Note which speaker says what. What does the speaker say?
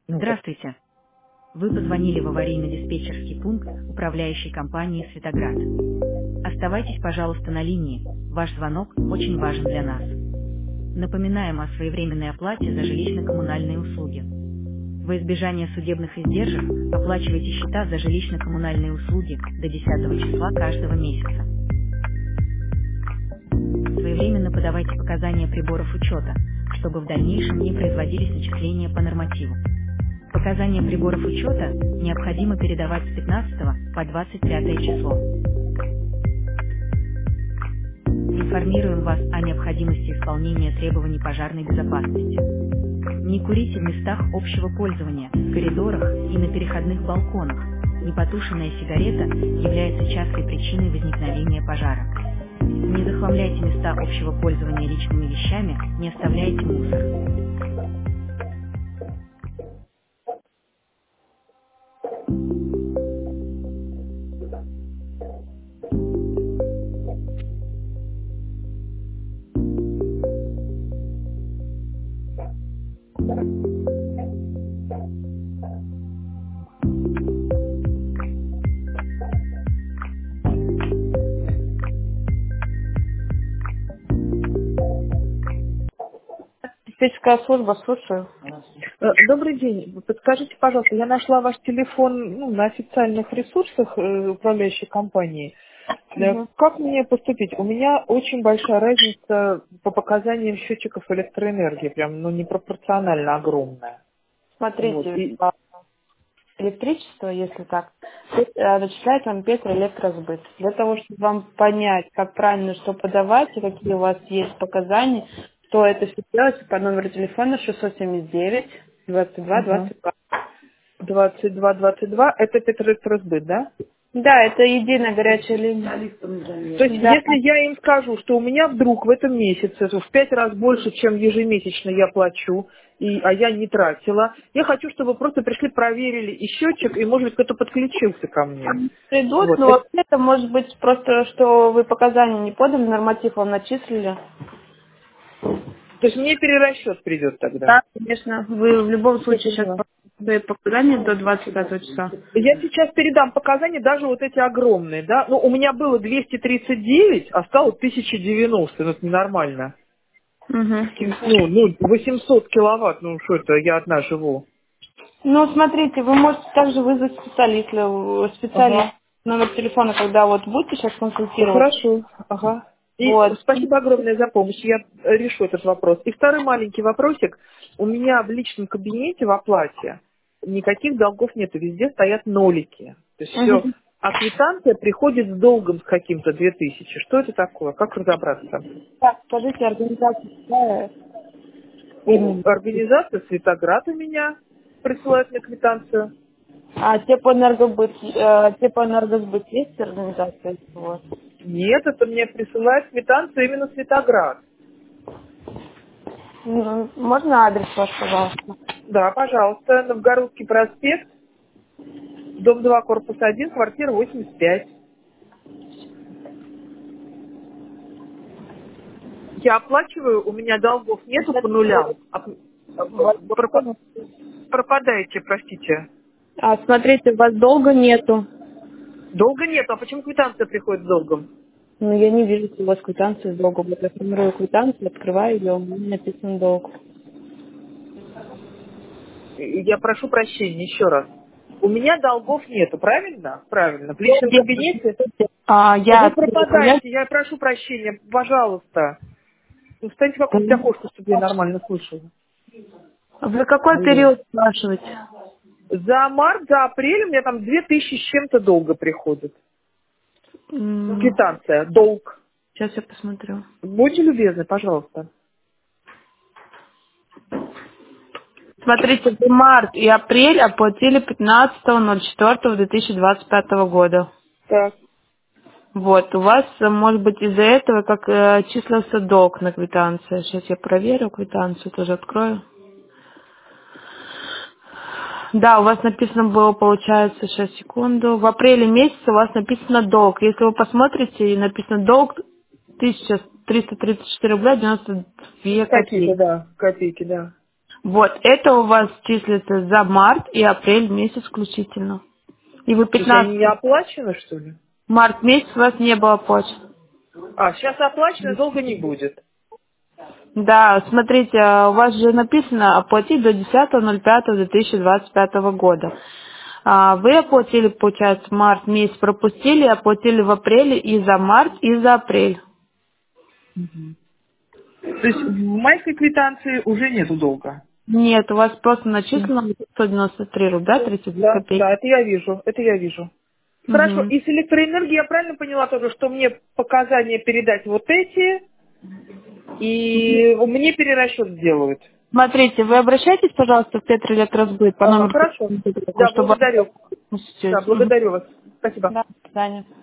Speaker 1: Здравствуйте. Вы позвонили в аварийно-диспетчерский пункт управляющей компании «Светоград». Оставайтесь, пожалуйста, на линии. Ваш звонок очень важен для нас. Напоминаем о своевременной оплате за жилищно-коммунальные услуги. Во избежание судебных издержек оплачивайте счета за жилищно-коммунальные услуги до 10 числа каждого месяца. Своевременно подавайте показания приборов учета, чтобы в дальнейшем не производились начисления по нормативу. Показания приборов учета необходимо передавать с 15 по 25 число. Информируем вас о необходимости исполнения требований пожарной безопасности. Не курите в местах общего пользования, в коридорах и на переходных балконах. Непотушенная сигарета является частой причиной возникновения пожара. Не захламляйте места общего пользования личными вещами, не оставляйте мусор.
Speaker 2: Диспетчерская служба, слушаю.
Speaker 3: Добрый день. Подскажите, пожалуйста, я нашла ваш телефон на официальных ресурсах управляющей компании.
Speaker 2: Мгм.
Speaker 3: Как мне поступить? У меня очень большая разница по показаниям счетчиков электроэнергии, прям непропорционально огромная. Вот.
Speaker 2: Смотрите,
Speaker 3: И,
Speaker 2: электричество, если так, начисляет вам Петроэлектросбыт. Для того, чтобы вам понять, как правильно что подавать и какие у вас есть показания, то это все делается по номеру телефона 679 22
Speaker 3: ага.
Speaker 2: 22.
Speaker 3: 2222, это Петроэлектросбыт, да?
Speaker 2: Да, это единая горячая линия.
Speaker 3: То есть,
Speaker 2: Да.
Speaker 3: если я им скажу, что у меня вдруг в этом месяце в 5 раз больше, чем ежемесячно я плачу, а я не тратила, я хочу, чтобы просто пришли, проверили и счетчик, и, может быть, кто-то подключился ко мне.
Speaker 2: Придут,
Speaker 3: Вот.
Speaker 2: но вообще это может быть просто, что вы показания не подали, норматив вам начислили.
Speaker 3: То есть мне перерасчет придет тогда.
Speaker 2: Да, конечно. Вы в любом
Speaker 3: Я
Speaker 2: случае сейчас
Speaker 3: поняла.
Speaker 2: свои показания до 25 числа.
Speaker 3: Я сейчас передам показания, даже вот эти огромные, да. Ну, у меня было 239, а стало 1090, это ненормально.
Speaker 2: Угу.
Speaker 3: 800 киловатт, что это, я одна живу.
Speaker 2: Ну, смотрите, вы можете также вызвать
Speaker 3: Ага.
Speaker 2: специалиста, номер телефона, когда вот будете сейчас консультировать.
Speaker 3: Хорошо, ага. И
Speaker 2: Вот.
Speaker 3: спасибо огромное за помощь, я решу этот вопрос. И второй маленький вопросик. У меня в личном кабинете в оплате никаких долгов нету, везде стоят нолики. То есть все,
Speaker 2: Мгм.
Speaker 3: а квитанция приходит с долгом с каким-то 2000. Что это такое? Как разобраться?
Speaker 2: Так, скажите, организация какая? Именно.
Speaker 3: Организация «Светоград» у меня присылает мне квитанцию.
Speaker 2: А теплоэнергосбыт есть организация у вас?
Speaker 3: Нет, это мне присылает квитанцию именно «Светоград».
Speaker 2: Можно адрес ваш, пожалуйста?
Speaker 3: Да, пожалуйста, Новгородский проспект, дом 2, корпус 1, квартира 85. Я оплачиваю, у меня долгов нету по нулям. Пропадаете, простите.
Speaker 2: Смотрите, у вас долга нету.
Speaker 3: Долга нету, а почему квитанция приходит с долгом?
Speaker 2: Ну, я не вижу, что у вас квитанция с долгом. Вот я формирую квитанцию, открываю ее, у меня написан долг.
Speaker 3: Я прошу прощения еще раз. У меня долгов нету, правильно? Правильно. В личном кабинете? Ну
Speaker 2: Я
Speaker 3: вы
Speaker 2: открываю.
Speaker 3: пропадаете, я прошу прощения, пожалуйста. Встаньте как-нибудь окошко, чтобы я нормально слышала.
Speaker 2: Вы какой
Speaker 3: Алло.
Speaker 2: период спрашиваете?
Speaker 3: За март, за апрель у меня там 2000 с чем-то долго приходит. Квитанция, долг.
Speaker 2: Сейчас я посмотрю.
Speaker 3: Будьте любезны, пожалуйста.
Speaker 2: Смотрите, в март и апрель оплатили 15.04.2025 года.
Speaker 3: Так.
Speaker 2: Вот, у вас, может быть, из-за этого как числился долг на квитанции. Сейчас я проверю квитанцию, тоже открою. Да, у вас написано было, получается, сейчас, секунду. В апреле месяце у вас написано долг. Если вы посмотрите, написано долг 1334 рубля 92
Speaker 3: Какие-то,
Speaker 2: копейки.
Speaker 3: да, копейки, да.
Speaker 2: Вот, это у вас числится за март и апрель месяц включительно. И вы
Speaker 3: То есть они
Speaker 2: 15
Speaker 3: не оплачены, что ли?
Speaker 2: март месяц у вас не было оплачен.
Speaker 3: А, сейчас оплачено, долго не будет.
Speaker 2: Да, смотрите, у вас же написано оплатить до 10.05.2025 года. Вы оплатили, получается, март месяц, пропустили, оплатили в апреле и за март, и за апрель.
Speaker 3: То есть в майской квитанции уже нету долга?
Speaker 2: Нет, у вас просто начислено 193 рубля 30
Speaker 3: Да,
Speaker 2: копеек.
Speaker 3: да, это я вижу, это я вижу. Хорошо,
Speaker 2: Мгм.
Speaker 3: и с электроэнергией я правильно поняла тоже, что мне показания передать вот эти, и мне перерасчет сделают?
Speaker 2: Смотрите, вы обращайтесь, пожалуйста, в Петроэлектросбыт по
Speaker 3: Ага,
Speaker 2: номеру,
Speaker 3: хорошо.
Speaker 2: телефона,
Speaker 3: Да,
Speaker 2: чтобы...
Speaker 3: благодарю. Да,
Speaker 2: Мгм.
Speaker 3: благодарю вас. Спасибо.
Speaker 2: Да, до свидания.